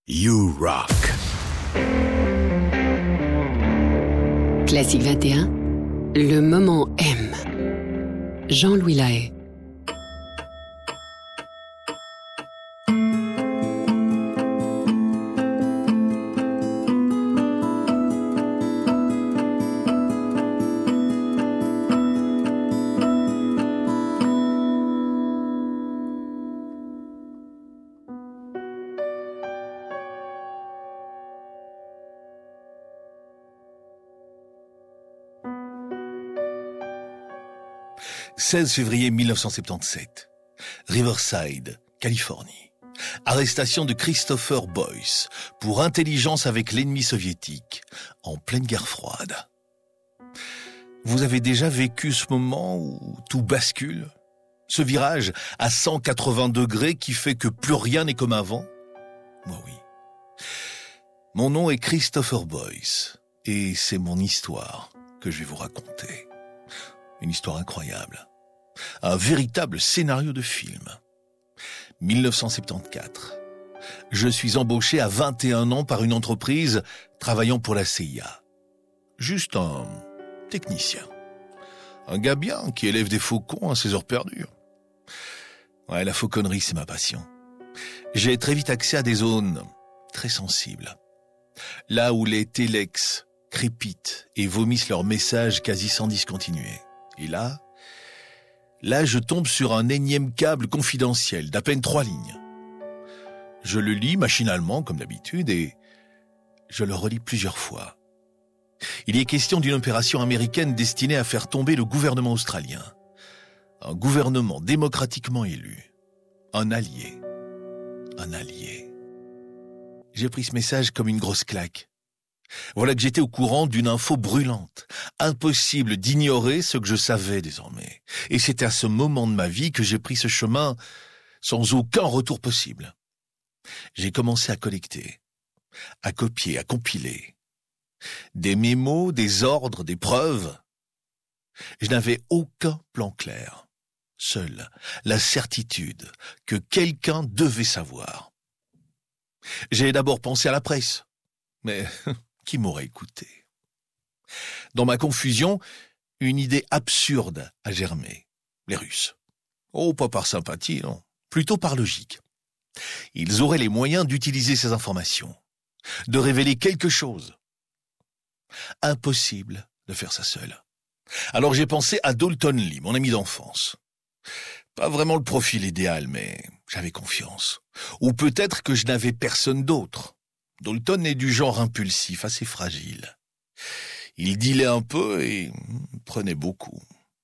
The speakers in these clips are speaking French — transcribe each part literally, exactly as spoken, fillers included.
You Rock. Classique vingt et un, le moment M. Jean-Louis Lahaye. seize février mille neuf cent soixante-dix-sept, Riverside, Californie. Arrestation de Christopher Boyce pour intelligence avec l'ennemi soviétique en pleine guerre froide. Vous avez déjà vécu ce moment où tout bascule? Ce virage à cent quatre-vingts degrés qui fait que plus rien n'est comme avant? Moi oui. Mon nom est Christopher Boyce et c'est mon histoire que je vais vous raconter. Une histoire incroyable. Un véritable scénario de film. mille neuf cent soixante-quatorze. Je suis embauché à vingt et un ans par une entreprise travaillant pour la C I A. Juste un technicien. Un gars bien qui élève des faucons à ses heures perdues. Ouais, la fauconnerie, c'est ma passion. J'ai très vite accès à des zones très sensibles. Là où les téléx crépitent et vomissent leurs messages quasi sans discontinuer. Et là, là, je tombe sur un énième câble confidentiel d'à peine trois lignes. Je le lis machinalement, comme d'habitude, et je le relis plusieurs fois. Il y est question d'une opération américaine destinée à faire tomber le gouvernement australien. Un gouvernement démocratiquement élu. Un allié. Un allié. J'ai pris ce message comme une grosse claque. Voilà que j'étais au courant d'une info brûlante. Impossible d'ignorer ce que je savais désormais. Et c'est à ce moment de ma vie que j'ai pris ce chemin sans aucun retour possible. J'ai commencé à collecter, à copier, à compiler. Des mémos, des ordres, des preuves. Je n'avais aucun plan clair. Seule la certitude que quelqu'un devait savoir. J'ai d'abord pensé à la presse. Mais qui m'aurait écouté? Dans ma confusion, une idée absurde a germé. Les Russes. Oh, pas par sympathie, non. Plutôt par logique. Ils auraient les moyens d'utiliser ces informations. De révéler quelque chose. Impossible de faire ça seul. Alors j'ai pensé à Dalton Lee, mon ami d'enfance. Pas vraiment le profil idéal, mais j'avais confiance. Ou peut-être que je n'avais personne d'autre. Dalton est du genre impulsif, assez fragile. Il dealait un peu et prenait beaucoup.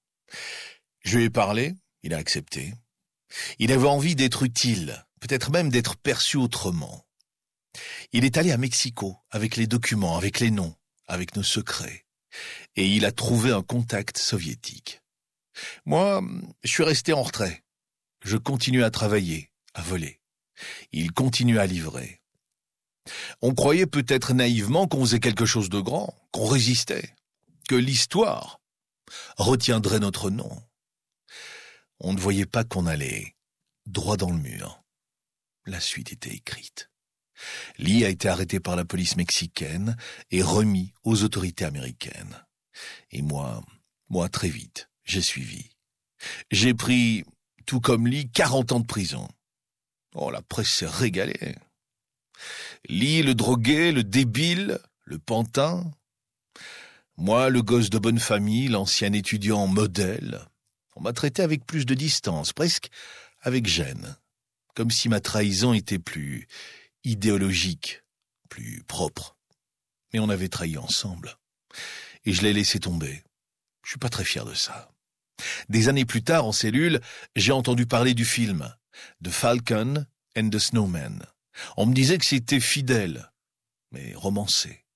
Je lui ai parlé, il a accepté. Il avait envie d'être utile, peut-être même d'être perçu autrement. Il est allé à Mexico, avec les documents, avec les noms, avec nos secrets. Et il a trouvé un contact soviétique. Moi, je suis resté en retrait. Je continue à travailler, à voler. Il continue à livrer. On croyait peut-être naïvement qu'on faisait quelque chose de grand, qu'on résistait, que l'histoire retiendrait notre nom. On ne voyait pas qu'on allait droit dans le mur. La suite était écrite. Lee a été arrêté par la police mexicaine et remis aux autorités américaines. Et moi, moi très vite, j'ai suivi. J'ai pris, tout comme Lee, quarante ans de prison. Oh, la presse s'est régalée. Lee, le drogué, le débile, le pantin. Moi, le gosse de bonne famille, l'ancien étudiant modèle. On m'a traité avec plus de distance, presque avec gêne. Comme si ma trahison était plus idéologique, plus propre. Mais on avait trahi ensemble. Et je l'ai laissé tomber. Je suis pas très fier de ça. Des années plus tard, en cellule, j'ai entendu parler du film The Falcon and the Snowman. On me disait que c'était fidèle, mais romancé.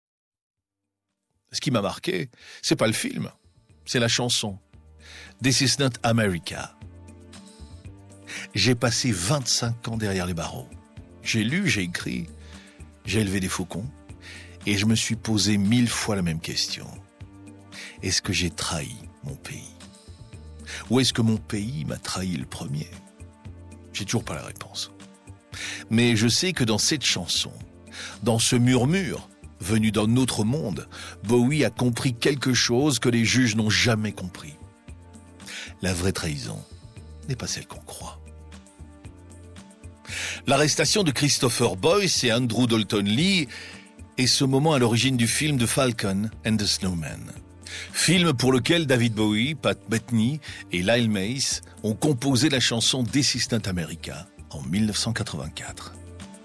Ce qui m'a marqué, c'est pas le film, c'est la chanson. This is not America. J'ai passé vingt-cinq ans derrière les barreaux. J'ai lu, j'ai écrit, j'ai élevé des faucons, et je me suis posé mille fois la même question. Est-ce que j'ai trahi mon pays? Ou est-ce que mon pays m'a trahi le premier? J'ai toujours pas la réponse. Mais je sais que dans cette chanson, dans ce murmure venu d'un autre monde, Bowie a compris quelque chose que les juges n'ont jamais compris. La vraie trahison n'est pas celle qu'on croit. L'arrestation de Christopher Boyce et Andrew Dalton Lee est ce moment à l'origine du film The Falcon and the Snowman. Film pour lequel David Bowie, Pat Metheny et Lyle Mace ont composé la chanson This Is Not America en dix-neuf cent quatre-vingt-quatre.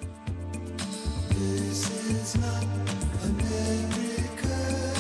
This is not America.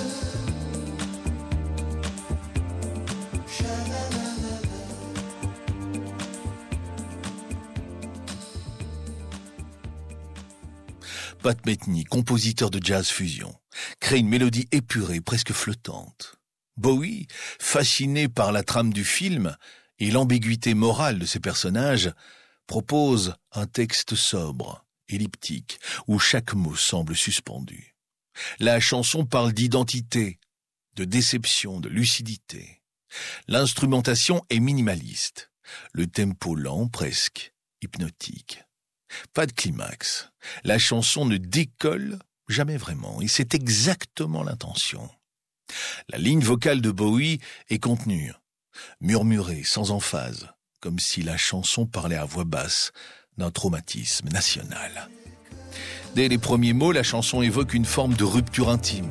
Pat Metheny, compositeur de jazz fusion, crée une mélodie épurée, presque flottante. Bowie, fasciné par la trame du film et l'ambiguïté morale de ses personnages, propose un texte sobre, elliptique, où chaque mot semble suspendu. La chanson parle d'identité, de déception, de lucidité. L'instrumentation est minimaliste, le tempo lent, presque hypnotique. Pas de climax. La chanson ne décolle jamais vraiment, et c'est exactement l'intention. La ligne vocale de Bowie est contenue, murmurée, sans emphase, comme si la chanson parlait à voix basse d'un traumatisme national. Dès les premiers mots, la chanson évoque une forme de rupture intime.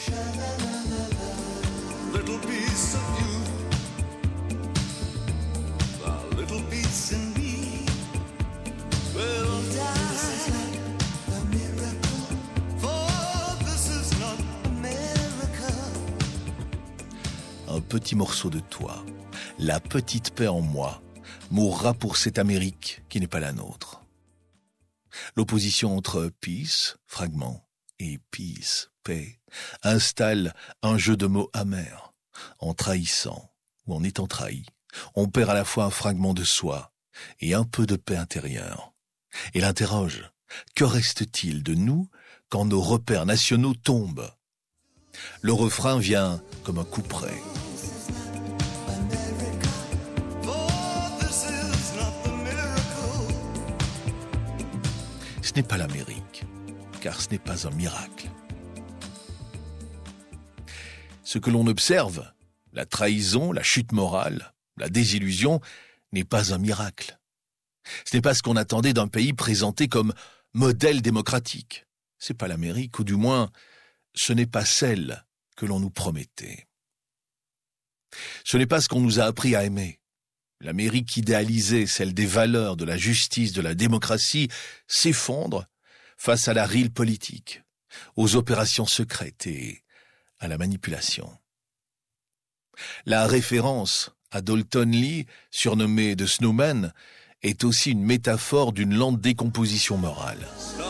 Un petit morceau de toi, la petite paix en moi, mourra pour cette Amérique qui n'est pas la nôtre. L'opposition entre peace, fragment, et peace, paix, installe un jeu de mots amer. En trahissant ou en étant trahi, on perd à la fois un fragment de soi et un peu de paix intérieure. Et l'interroge, que reste-t-il de nous quand nos repères nationaux tombent ? Le refrain vient comme un couperet. Ce n'est pas l'Amérique, car ce n'est pas un miracle. Ce que l'on observe, la trahison, la chute morale, la désillusion, n'est pas un miracle. Ce n'est pas ce qu'on attendait d'un pays présenté comme modèle démocratique. C'est pas l'Amérique, ou du moins, ce n'est pas celle que l'on nous promettait. Ce n'est pas ce qu'on nous a appris à aimer. L'Amérique idéalisée, celle des valeurs, de la justice, de la démocratie, s'effondre face à la rille politique, aux opérations secrètes et à la manipulation. La référence à Dalton Lee, surnommé The Snowman, est aussi une métaphore d'une lente décomposition morale.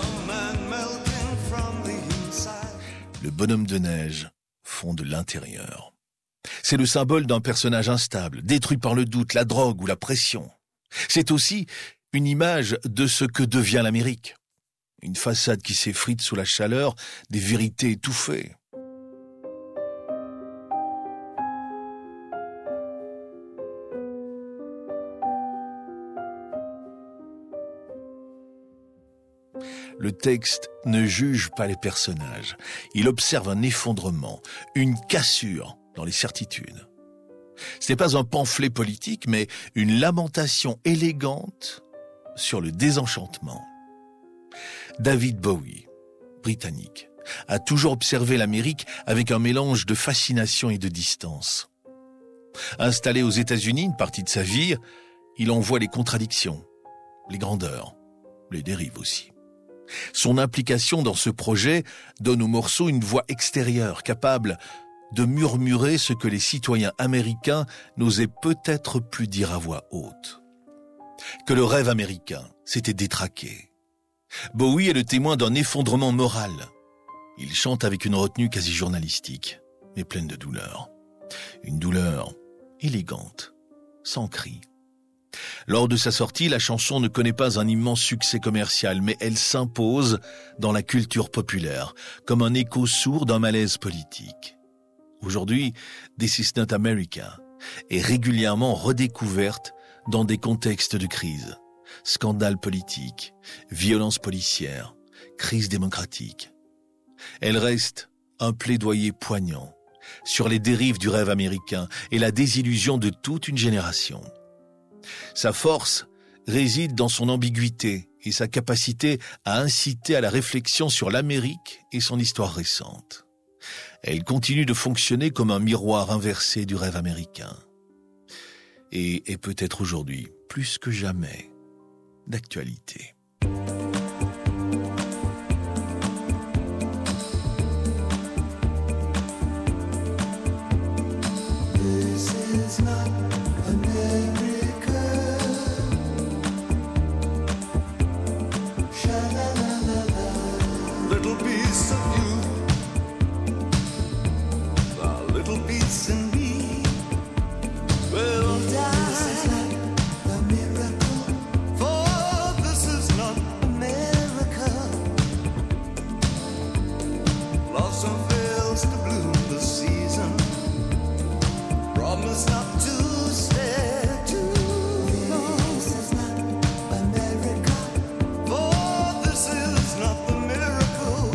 Le bonhomme de neige fond de l'intérieur. C'est le symbole d'un personnage instable, détruit par le doute, la drogue ou la pression. C'est aussi une image de ce que devient l'Amérique. Une façade qui s'effrite sous la chaleur des vérités étouffées. Le texte ne juge pas les personnages. Il observe un effondrement, une cassure dans les certitudes. Ce n'est pas un pamphlet politique, mais une lamentation élégante sur le désenchantement. David Bowie, britannique, a toujours observé l'Amérique avec un mélange de fascination et de distance. Installé aux États-Unis une partie de sa vie, il en voit les contradictions, les grandeurs, les dérives aussi. Son implication dans ce projet donne au morceau une voix extérieure, capable de murmurer ce que les citoyens américains n'osaient peut-être plus dire à voix haute. Que le rêve américain s'était détraqué. Bowie est le témoin d'un effondrement moral. Il chante avec une retenue quasi journalistique, mais pleine de douleur. Une douleur élégante, sans cri. Lors de sa sortie, la chanson ne connaît pas un immense succès commercial, mais elle s'impose dans la culture populaire, comme un écho sourd d'un malaise politique. Aujourd'hui, This Is Not America est régulièrement redécouverte dans des contextes de crise, scandales politiques, violences policières, crise démocratique. Elle reste un plaidoyer poignant sur les dérives du rêve américain et la désillusion de toute une génération. Sa force réside dans son ambiguïté et sa capacité à inciter à la réflexion sur l'Amérique et son histoire récente. Elle continue de fonctionner comme un miroir inversé du rêve américain. Et est peut-être aujourd'hui, plus que jamais, d'actualité. This is not America. Sha-la-la-la-la. Little piece of you, a little piece in me will die. This is not a miracle, for this is not America. Blossom fails to bloom this season. Promise not to stay too long. This is not America, for this is not the miracle.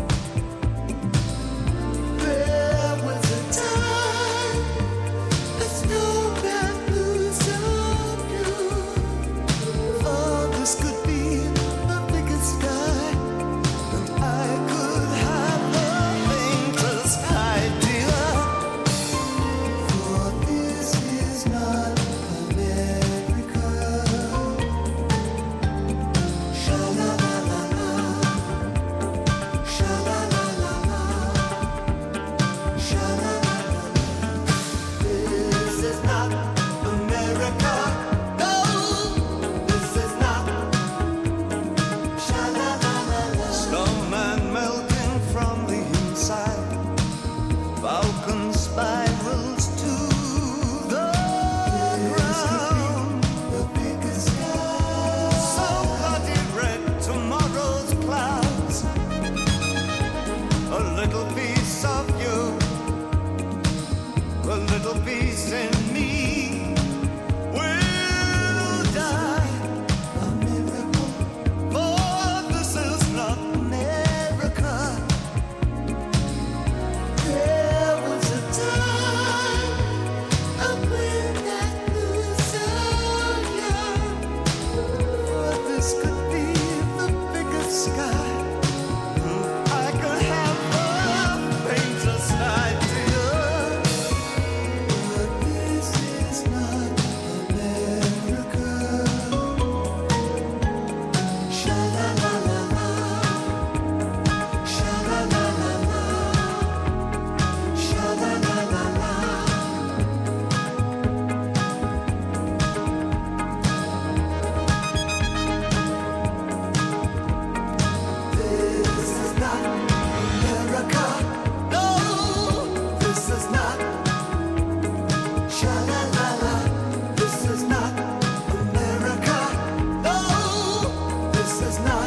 There was a time a snowman blew so blue. For this could be the biggest sky, and I could have the faintest idea. For this is not America. Sha-la-la-la-la. Sha-la-la-la-la. Sha-la-la-la-la. This is not America. No, this is not. Sha-la-la-la-la. Snowman melting from the inside. Falcon spirals to the ground. The biggest sky. So bloody red, tomorrow's clouds. A little piece of you, a little piece in me will die. A miracle, for this is not America. There was a time a wind that blew so young. For this could be the biggest sky. I could have the faintest idea. But this is not America. Sha-la-la-la-la. Sha-la-la-la-la. Sha-la-la-la-la. This is not America. No, this is not. Sha-la-la-la. This is not America. No, this is not.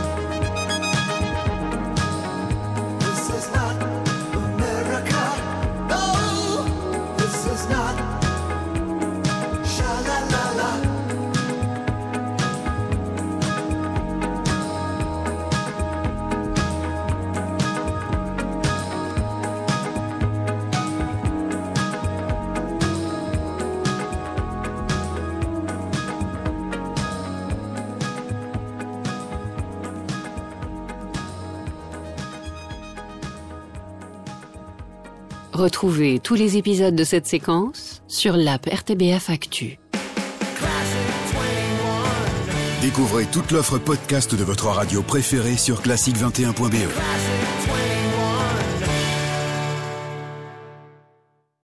This is not America. No, this is not. Sha-la-la-la. Retrouvez tous les épisodes de cette séquence sur l'app R T B F Actu. Découvrez toute l'offre podcast de votre radio préférée sur classique vingt et un point b e.